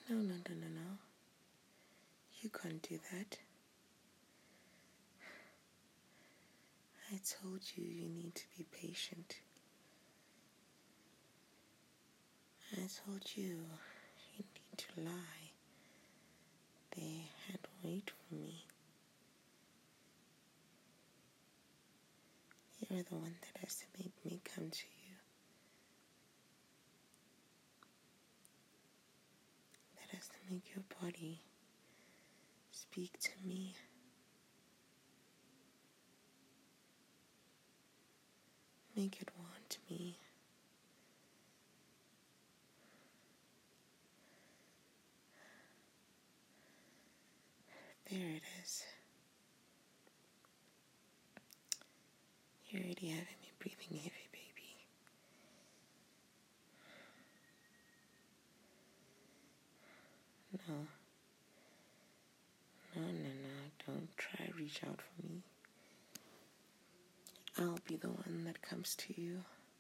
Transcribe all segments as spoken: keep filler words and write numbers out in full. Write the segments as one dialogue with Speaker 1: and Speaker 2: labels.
Speaker 1: No, no, no, no, no. You can't do that. I told you you need to be patient. I told you you need to lie there and wait for me. You're the one that has to make me come to you. That has to make your body speak to me. Make it want me. There it is. You're already having me breathing heavy, baby. No. No, no, no. Don't try to reach out for me. I'll be the one that comes to you.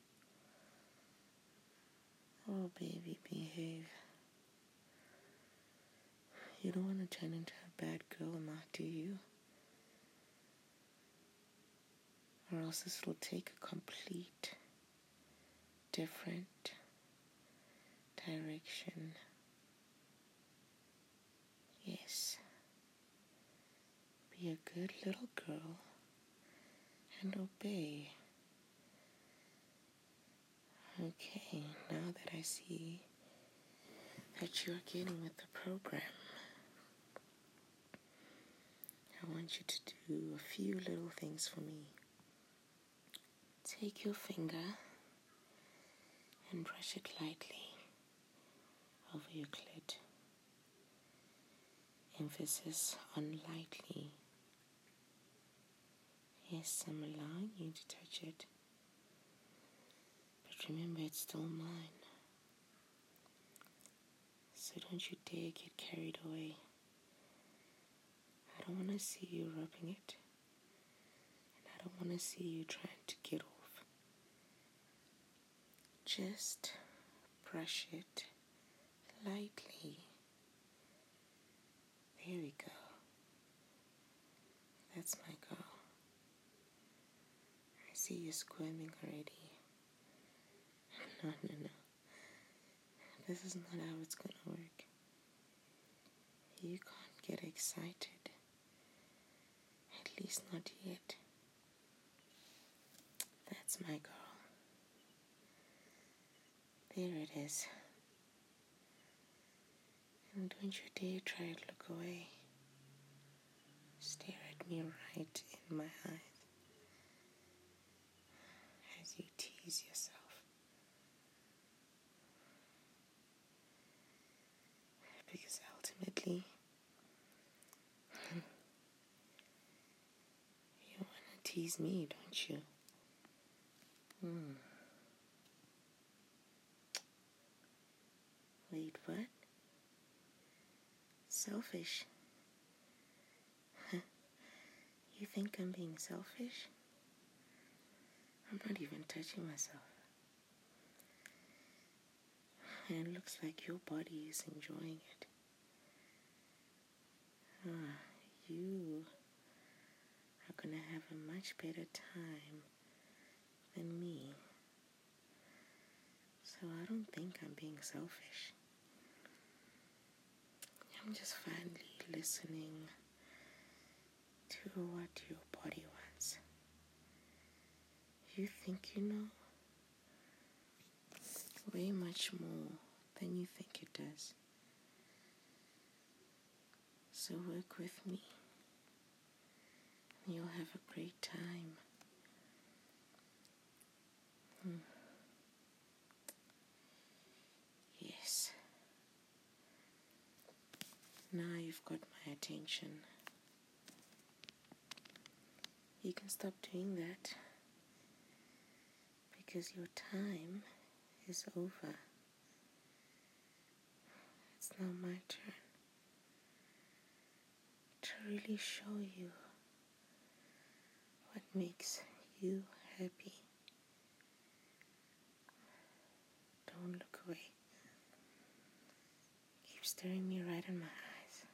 Speaker 1: Oh, baby, behave. You don't want to turn into a bad girl now, do you? Or else this will take a complete different direction. Yes. Be a good little girl and obey. Okay, now that I see that you're getting with the program, I want you to do a few little things for me. Take your finger and brush it lightly over your clit. Emphasis on lightly. Yes, I'm allowing you to touch it. But remember, it's still mine. So don't you dare get carried away. I don't want to see you rubbing it. And I don't want to see you trying to get off. Just brush it lightly. There we go. That's my girl. I see you squirming already. No, no, no. This is not how it's going to work. You can't get excited. At least not yet. That's my girl. There it is. And don't you dare try to look away. Stare at me right in my eyes as you tease yourself. Because ultimately, you want to tease me, don't you? Hmm. Wait, what? Selfish? You think I'm being selfish? I'm not even touching myself. And it looks like your body is enjoying it. Ah, you are going to have a much better time than me. So I don't think I'm being selfish. I'm just finally listening to what your body wants. You think you know way much more than you think it does. So work with me. And you'll have a great time. Hmm. Yes. Now you've got my attention. You can stop doing that because your time is over. It's now my turn to really show you what makes you happy. Don't look away. Keep staring me right in my eyes.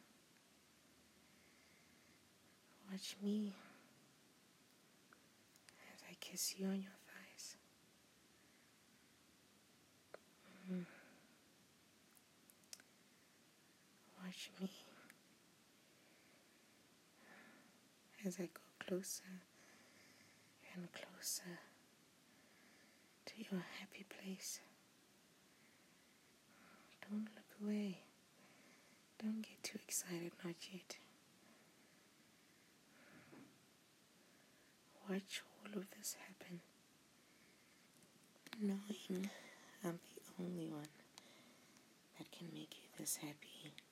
Speaker 1: Watch me as I kiss you on your thighs. Mm. Watch me as I go closer and closer to your happy place. Don't look away. Don't get too excited, not yet. Watch all of this happen, knowing I'm the only one that can make you this happy.